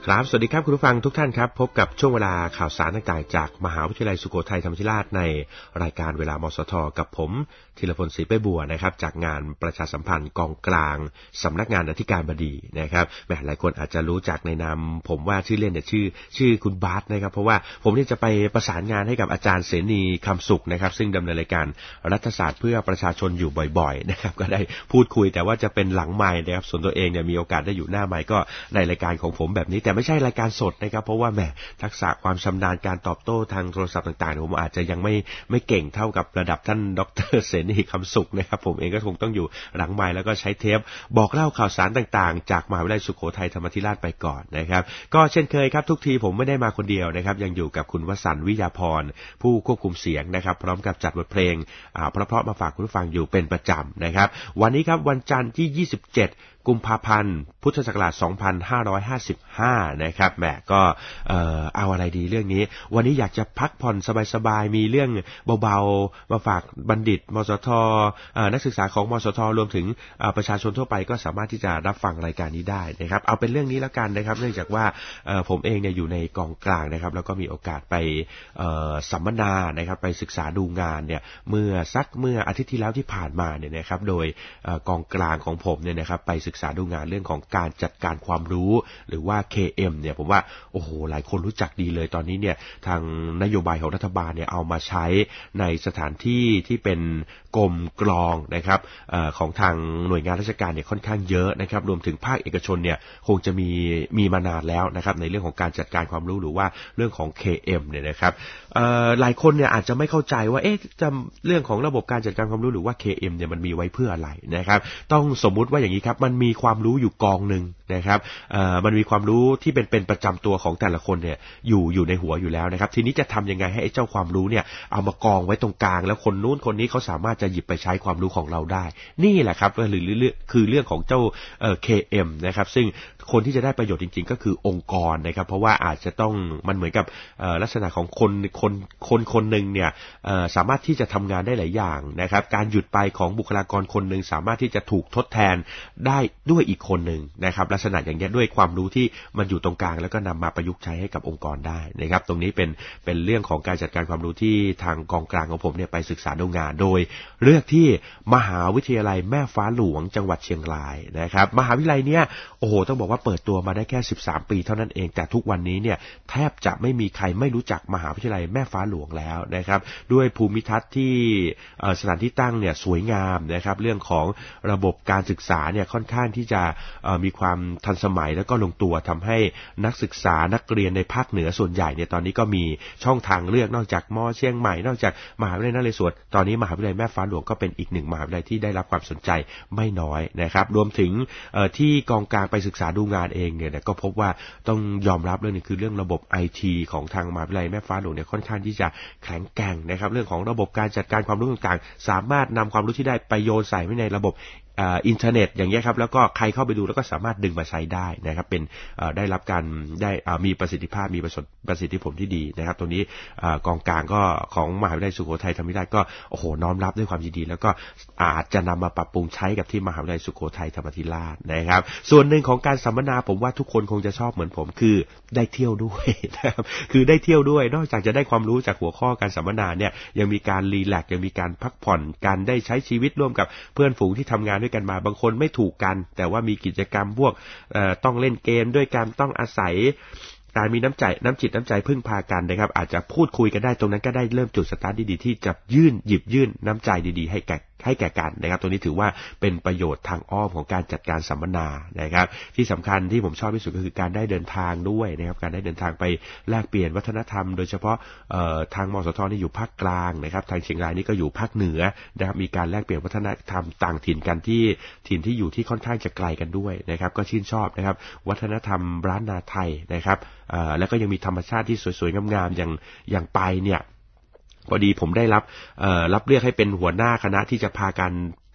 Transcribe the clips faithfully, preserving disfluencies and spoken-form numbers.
ครับสวัสดีครับคุณผู้ฟังทุกท่านครับพบกับช่วงเวลาข่าวสารต่างๆจากมหาวิทยาลัยสุโขทัยธรรมาธิราชในรายการเวลามสทกับผมธีรพลศรีไปบัวนะครับจากงานประชาสัมพันธ์กองกลางสำนักงานอธิการบดีนะครับแหมหลายคนอาจจะรู้จักในนามผมว่าชื่อเล่นเนี่ยชื่อชื่อคุณบาสนะครับเพราะว่าผมเนี่ยจะไปประสานงานให้กับอาจารย์เสนีคำสุขนะครับซึ่งดำเนินรายการรัฐศาสตร์เพื่อประชาชนอยู่บ่อยๆนะครับก็ได้พูดคุยแต่ว่าจะเป็นหลังไมค์นะครับส่วนตัวเองเนี่ยมีโอกาสได้อยู่หน้าไมค์ก็ในรายการของผมแบบนี้แต่ไม่ใช่รายการสดนะครับเพราะว่าแหมทักษะความชำนาญการตอบโต้ทางโทรศัพท์ต่างๆผมอาจจะยังไม่ไม่เก่งเท่ากับระดับท่านดร.เสนีคำสุขนะครับผมเองก็คงต้องอยู่หลังไมค์แล้วก็ใช้เทปบอกเล่าข่าวสารต่างๆจากมหาวิทยาลัยสุโขทัยธรรมาธิราชไปก่อนนะครับก็เช่นเคยครับทุกทีผมไม่ได้มาคนเดียวนะครับยังอยู่กับคุณวสันต์วิยาพรผู้ควบคุมเสียงนะครับพร้อมกับจัดบทเพลงอ่าเพราะๆมาฝากคุณผู้ฟังอยู่เป็นประจำนะครับวันนี้ครับวันจันทร์ที่ยี่สิบเจ็ดกุมภาพันธ์พุทธศักราชสองพันห้าร้อยห้าสิบห้านะครับแหมก็เอ่อเอาอะไรดีเรื่องนี้วันนี้อยากจะพักผ่อนสบายๆมีเรื่องเบาๆมาฝากบัณฑิตมสทเอ่อนักศึกษาของมสทรวมถึงประชาชนทั่วไปก็สามารถที่จะรับฟังรายการนี้ได้นะครับเอาเป็นเรื่องนี้แล้วกันนะครับเนื่องจากว่าเอ่อผมเองเนี่ยอยู่ในกองกลางนะครับแล้วก็มีโอกาสไปเอ่อสัมมนานะครับไปศึกษาดูงานเนี่ยเมื่อสักเมื่ออาทิตย์ที่แล้วที่ผ่านมาเนี่ยนะครับโดยเอ่อกองกลางของผมเนี่ยนะครับไปศึกษาดูงานเรื่องของการจัดการความรู้หรือว่า เค เอ็ม เนี่ยผมว่าโอ้โหหลายคนรู้จักดีเลยตอนนี้เนี่ยทางนโยบายของรัฐบาลเนี่ยเอามาใช้ในสถานที่ที่เป็นกรมกลองนะครับเอ่อของทางหน่วยงานราชการเนี่ยค่อนข้างเยอะนะครับรวมถึงภาคเอกชนเนี่ยคงจะมีมีมานานแล้วนะครับในเรื่องของการจัดการความรู้หรือว่าเรื่องของ เค เอ็ม เนี่ยนะครับเอ่อหลายคนเนี่ยอาจจะไม่เข้าใจว่าเอ๊ะจะเรื่องของระบบการจัดการความรู้หรือว่า เค เอ็ม เนี่ยมันมีไว้เพื่ออะไรนะครับต้องสมมุติว่าอย่างนี้ครับมันมีความรู้อยู่กองนึงนะครับเอ่อมันมีความรู้ที่เป็นเป็นประจำตัวของแต่ละคนเนี่ยอยู่อยู่ในหัวอยู่แล้วนะครับทีนี้จะทำยังไงให้ไอ้เจ้าความรู้เนี่ยเอามากองไว้ตรงกลางแล้วคนนู้นคนนี้เขาสามารถจะหยิบไปใช้ความรู้ของเราได้นี่แหละครับหรือเรื่องคือเรื่องของเจ้าเอ่อ เค เอ็ม นะครับซึ่งคนที่จะได้ประโยชน์จริงๆก็คือองค์กรนะครับเพราะว่าอาจจะต้องมันเหมือนกับเอ่อลักษณะของคนคนคนคนนึงเนี่ยเอ่อสามารถที่จะทำงานได้หลายอย่างนะครับการหยุดไปของบุคลากรคนนึงสามารถที่จะถูกทดแทนได้ด้วยอีกคนนึงนะครับลักษณะอย่างนี้ด้วยความรู้ที่มันอยู่ตรงกลางแล้วก็นำมาประยุกต์ใช้ให้กับองค์กรได้นะครับตรงนี้เป็นเป็นเรื่องของการจัดการความรู้ที่ทางกองกลางของผมเนี่ยไปศึกษาดูงานโดยเลือกที่มหาวิทยาลัยแม่ฟ้าหลวงจังหวัดเชียงรายนะครับมหาวิทยาลัยเนี่ยโอ้โหต้องบอกว่าเปิดตัวมาได้แค่สิบสามปีเท่านั้นเองแต่ทุกวันนี้เนี่ยแทบจะไม่มีใครไม่รู้จักมหาวิทยาลัยแม่ฟ้าหลวงแล้วนะครับด้วยภูมิทัศน์ที่สถานที่ตั้งเนี่ยสวยงามนะครับเรื่องของระบบการศึกษาเนี่ยค่อนข้างที่จะมีความทันสมัยแล้วก็ลงตัวทำให้นักศึกษานักเรียนในภาคเหนือส่วนใหญ่เนี่ยตอนนี้ก็มีช่องทางเลือกนอกจากม.เชียงใหม่นอกจากมหาวิทยาลัยนเรศวรตอนนี้มหาวิทยาลัยแม่ฟ้าหลวงก็เป็นอีกหนึ่งมหาวิทยาลัยที่ได้รับความสนใจไม่น้อยนะครับรวมถึงที่กองกลางไปศึกษาดูงานเองเนี่ยก็พบว่าต้องยอมรับเรื่องนึงคือเรื่องระบบ ไอ ที ของทางมหาวิทยาลัยแม่ฟ้าหลวงเนี่ยค่อนข้างที่จะแข็งแกร่งนะครับเรื่องของระบบการจัดการความรู้ต่างๆสามารถนำความรู้ที่ได้ไปโยนใส่ไว้ในระบบอินเทอร์เน็ตอย่างเงี้ยครับแล้วก็ใครเข้าไปดูแล้วก็สามารถดึงมาใช้ได้นะครับเป็นได้รับการได้มีประสิทธิภาพมีประสิทธิผลที่ดีนะครับตรงนี้กองกลางก็ของมหาวิทยาลัยสุโขทัยธรรมาธิราชก็โอ้โหน้อมรับด้วยความยินดีแล้วก็อาจจะนำมาปรับปรุงใช้กับที่มหาวิทยาลัยสุโขทัยธรรมาธิราชนะครับส่วนหนึ่งของการสัมมนาผมว่าทุกคนคงจะชอบเหมือนผมคือได้เที่ยวด้วยนะครับคือได้เที่ยวด้วยนอกจากจะได้ความรู้จากหัวข้อการสัมมนาเนี่ยยังมีการรีแลกซ์ยังมีการพักผ่อนการได้ใช้ชีวิตร่วมกับเพื่อนฝูงที่ทำงานด้วยกันมาบางคนไม่ถูกกันแต่ว่ามีกิจกรรมพวกต้องเล่นเกมด้วยกันต้องอาศัยการมีน้ำใจน้ำจิตน้ำใจพึ่งพากันนะครับอาจจะพูดคุยกันได้ตรงนั้นก็ได้เริ่มจุดสตาร์ทดีๆที่จะยื่นหยิบยื่นน้ำใจดีๆให้แก่ให้แก่กันนะครับตัวนี้ถือว่าเป็นประโยชน์ทางอ้อมของการจัดการสัมมนานะครับที่สำคัญที่ผมชอบที่สุดก็คือการได้เดินทางด้วยนะครับการได้เดินทางไปแลกเปลี่ยนวัฒนธรรมโดยเฉพาะทางมสทนี่อยู่ภาคกลางนะครับทางเชียงรายนี่ก็อยู่ภาคเหนือนะครับมีการแลกเปลี่ยนวัฒนธรรมต่างถิ่นกันที่ถิ่นที่อยู่ที่ค่อนข้างจะไกลกันด้วยนะครับก็ชื่นชอบนะครับวัฒนธรรมร้านนาไทยนะครับแล้วก็ยังมีธรรมชาติที่สวยๆงามๆอย่างอย่างไปเนี่ยพอดีผมได้รับรับเลือกให้เป็นหัวหน้าคณะที่จะพากัน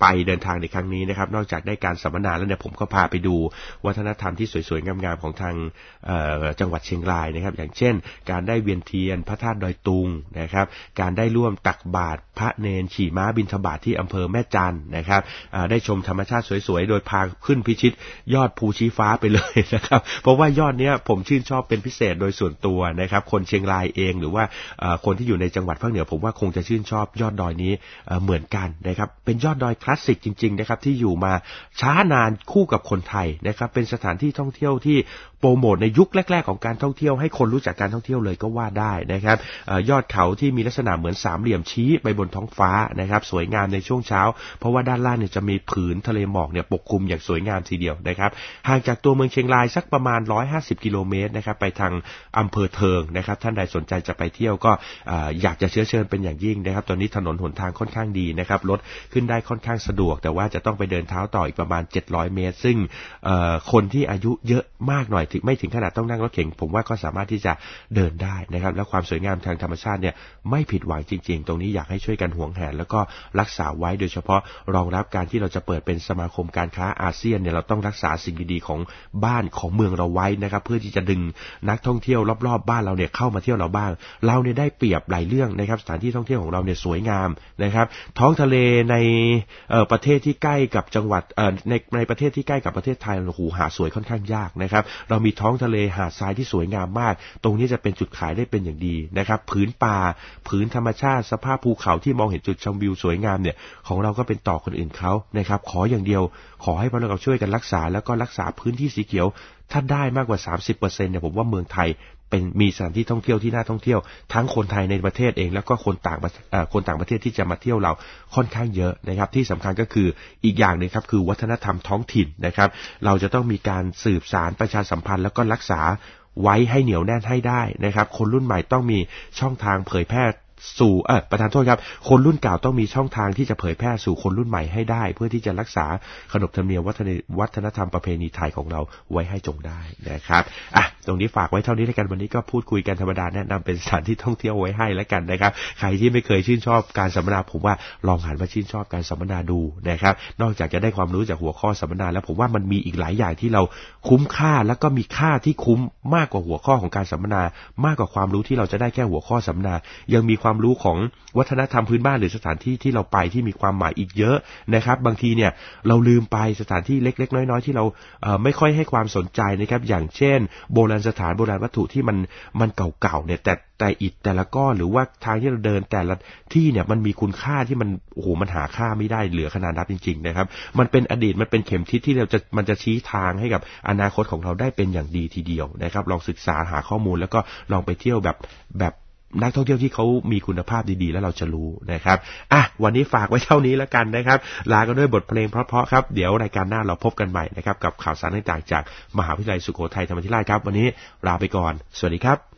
ไปเดินทางในครั้งนี้นะครับนอกจากได้การสัมมนาแล้วเนี่ยผมก็พาไปดูวัฒนธรรมที่สวยๆงามๆของทางจังหวัดเชียงรายนะครับอย่างเช่นการได้เวียนเทียนพระธาตุดอยตุงนะครับการได้ร่วมตักบาตรพระเนรขี่ม้าบิณฑบาตที่อำเภอแม่จันนะครับได้ชมธรรมชาติสวยๆโดยพาขึ้นพิชิตยอดภูชี้ฟ้าไปเลยนะครับเพราะว่ายอดเนี้ยผมชื่นชอบเป็นพิเศษโดยส่วนตัวนะครับคนเชียงรายเองหรือว่าคนที่อยู่ในจังหวัดภาคเหนือผมว่าคงจะชื่นชอบยอดดอยนี้เหมือนกันนะครับเป็นยอดดอยคลาสสิกจริงๆนะครับที่อยู่มาช้านานคู่กับคนไทยนะครับเป็นสถานที่ท่องเที่ยวที่โปรโมทในยุคแรกๆของการท่องเที่ยวให้คนรู้จักการท่องเที่ยวเลยก็ว่าได้นะครับยอดเขาที่มีลักษณะเหมือนสามเหลี่ยมชี้ไปบนท้องฟ้านะครับสวยงามในช่วงเช้าเพราะว่าด้านล่างเนี่ยจะมีผืนทะเลหมอกเนี่ยปกคลุมอย่างสวยงามทีเดียวนะครับห่างจากตัวเมืองเชียงรายสักประมาณหนึ่งร้อยห้าสิบกิโลเมตรนะครับไปทางอำเภอเทิงนะครับท่านใดสนใจจะไปเที่ยวก็อยากจะเชื้อเชิญเป็นอย่างยิ่งนะครับตอนนี้ถนนหนทางค่อนข้างดีนะครับรถขึ้นได้ค่อนข้างสะดวกแต่ว่าจะต้องไปเดินเท้าต่ออีกประมาณเจ็ดร้อยเมตรซึ่งคนที่อายุเยอะมากหน่อยถึงไม่ถึงขนาดต้องนั่งรถเข็นผมว่าก็สามารถที่จะเดินได้นะครับและความสวยงามทางธรรมชาติเนี่ยไม่ผิดหวังจริงๆตรงนี้อยากให้ช่วยกันหวงแหนแล้วก็รักษาไว้โดยเฉพาะรองรับการที่เราจะเปิดเป็นสมาคมการค้าอาเซียนเนี่ยเราต้องรักษาสิ่งดีๆของบ้านของเมืองเราไว้นะครับเพื่อที่จะดึงนักท่องเที่ยวรอบๆบ้านเราเนี่ยเข้ามาเที่ยวเราบ้างเราเนี่ยได้เปรียบหลายเรื่องนะครับสถานที่ท่องเที่ยวของเราเนี่ยสวยงามนะครับท้องทะเลในเอ่อประเทศที่ใกล้กับจังหวัดเอ่อในในประเทศที่ใกล้กับประเทศไทยโอ้โหหาสวยค่อนข้างยากนะครับเรามีท้องทะเลหาดทรายที่สวยงามมากตรงนี้จะเป็นจุดขายได้เป็นอย่างดีนะครับผืนป่าผืนธรรมชาติสภาพภูเขาที่มองเห็นจุดชมวิวสวยงามเนี่ยของเราก็เป็นต่อคนอื่นเขานะครับขออย่างเดียวขอให้พวกเราช่วยกันรักษาแล้วก็รักษาพื้นที่สีเขียวถ้าได้มากกว่า สามสิบเปอร์เซ็นต์ เนี่ยผมว่าเมืองไทยเป็นมีสถานที่ท่องเที่ยวที่น่าท่องเที่ยวทั้งคนไทยในประเทศเองแล้วก็คนต่างเอ่อคนต่างประเทศที่จะมาเที่ยวเราค่อนข้างเยอะนะครับที่สำคัญก็คืออีกอย่างนึงครับคือวัฒนธรรมท้องถิ่นนะครับเราจะต้องมีการสืบสานประชาสัมพันธ์แล้วก็รักษาไว้ให้เหนียวแน่นให้ได้นะครับคนรุ่นใหม่ต้องมีช่องทางเผยแพร่สู่เออประธานโทษครับคนรุ่นเก่าต้องมีช่องทางที่จะเผยแพร่สู่คนรุ่นใหม่ให้ได้เพื่อที่จะรักษาขนบธรรมเนียมวัฒนธรรมประเพณีไทยของเราไว้ให้จงได้นะครับอ่ะตรงนี้ฝากไว้เท่านี้แล้วกันวันนี้ก็พูดคุยกันธรรมดาแนะนำเป็นสถานที่ท่องเที่ยวไว้ให้แล้วกันนะครับใครที่ไม่เคยชื่นชอบการสัมมนาผมว่าลองหันมาชื่นชอบการสัมมนาดูนะครับนอกจากจะได้ความรู้จากหัวข้อสัมมนาแล้วผมว่ามันมีอีกหลายอย่างที่เราคุ้มค่าแล้วก็มีค่าที่คุ้มมากกว่าหัวข้อของการสัมมนามากกว่าความรู้ที่เราจะได้แค่หัวข้อสัมมนายังมีความรู้ของวัฒนธรรมพื้นบ้านหรือสถานที่ที่เราไปที่มีความหมายอีกเยอะนะครับบางทีเนี่ยเราลืมไปสถานที่เล็กๆน้อยๆที่เราเอ่อไม่ค่อยให้ความสนใจนะครับอย่างเช่นโบราณสถานโบราณวัตถุที่มันมันเก่าๆเนี่ยแต่แต่อิฐแต่ละก้อนหรือว่าทางที่เราเดินแต่ละที่เนี่ยมันมีคุณค่าที่มันโอ้โหมันหาค่าไม่ได้เหลือขนาดนับจริงๆนะครับมันเป็นอดีตมันเป็นเข็มทิศที่เราจะมันจะชี้ทางให้กับอนาคตของเราได้เป็นอย่างดีทีเดียวนะครับลองศึกษาหาข้อมูลแล้วก็ลองไปเที่ยวแบบแบบนักท่องเที่ยวที่เขามีคุณภาพดีๆแล้วเราจะรู้นะครับอ่ะวันนี้ฝากไว้เท่านี้แล้วกันนะครับลากันด้วยบทเพลงเพราะๆครับเดี๋ยวรายการหน้าเราพบกันใหม่นะครับกับข่าวสารต่างๆจากมหาวิทยาลัยสุโขทัยธรรมาธิราชครับวันนี้ลาไปก่อนสวัสดีครับ